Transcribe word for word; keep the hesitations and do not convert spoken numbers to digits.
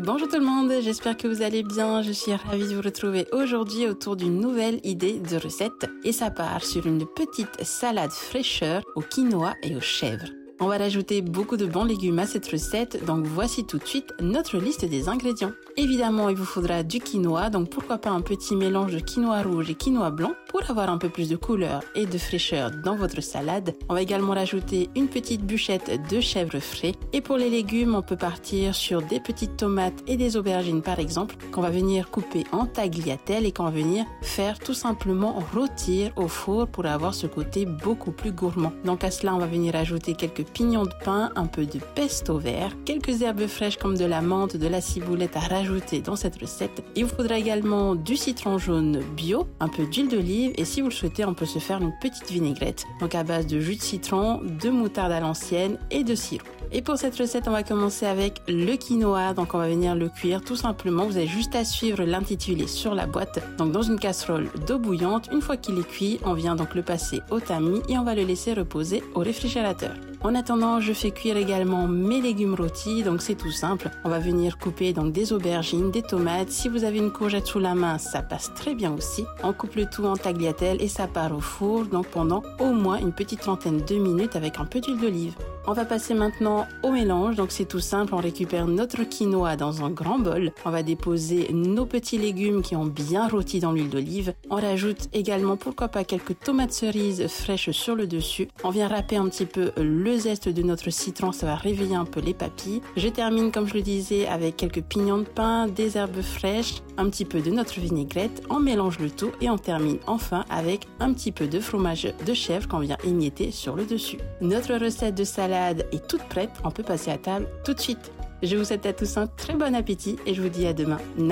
Bonjour tout le monde, j'espère que vous allez bien. Je suis ravie de vous retrouver aujourd'hui autour d'une nouvelle idée de recette et ça part sur une petite salade fraîcheur au quinoa et aux chèvres. On va rajouter beaucoup de bons légumes à cette recette, donc voici tout de suite notre liste des ingrédients. Évidemment, il vous faudra du quinoa, donc pourquoi pas un petit mélange de quinoa rouge et quinoa blanc pour avoir un peu plus de couleur et de fraîcheur dans votre salade. On va également rajouter une petite bûchette de chèvre frais. Et pour les légumes, on peut partir sur des petites tomates et des aubergines par exemple, qu'on va venir couper en tagliatelle et qu'on va venir faire tout simplement rôtir au four pour avoir ce côté beaucoup plus gourmand. Donc à cela, on va venir ajouter quelques pignons de pain, un peu de pesto vert, quelques herbes fraîches comme de la menthe, de la ciboulette à rajouter dans cette recette. Il vous faudra également du citron jaune bio, un peu d'huile d'olive et si vous le souhaitez, on peut se faire une petite vinaigrette, donc à base de jus de citron, de moutarde à l'ancienne et de sirop. Et pour cette recette, on va commencer avec le quinoa, donc on va venir le cuire tout simplement. Vous avez juste à suivre l'intitulé sur la boîte. Donc dans une casserole d'eau bouillante, une fois qu'il est cuit, on vient donc le passer au tamis et on va le laisser reposer au réfrigérateur. En attendant, je fais cuire également mes légumes rôtis, donc c'est tout simple. On va venir couper donc des aubergines, des tomates. Si vous avez une courgette sous la main, ça passe très bien aussi. On coupe le tout en tagliatelle et ça part au four, donc pendant au moins une petite trentaine de minutes avec un peu d'huile d'olive. On va passer maintenant au mélange, donc c'est tout simple, on récupère notre quinoa dans un grand bol, on va déposer nos petits légumes qui ont bien rôti dans l'huile d'olive, on rajoute également pourquoi pas quelques tomates cerises fraîches sur le dessus, on vient râper un petit peu le zeste de notre citron, ça va réveiller un peu les papilles. Je termine comme je le disais avec quelques pignons de pain, des herbes fraîches, un petit peu de notre vinaigrette, on mélange le tout et on termine enfin avec un petit peu de fromage de chèvre qu'on vient émietter sur le dessus. Notre recette de salade est toute prête, on peut passer à table tout de suite. Je vous souhaite à tous un très bon appétit et je vous dis à demain.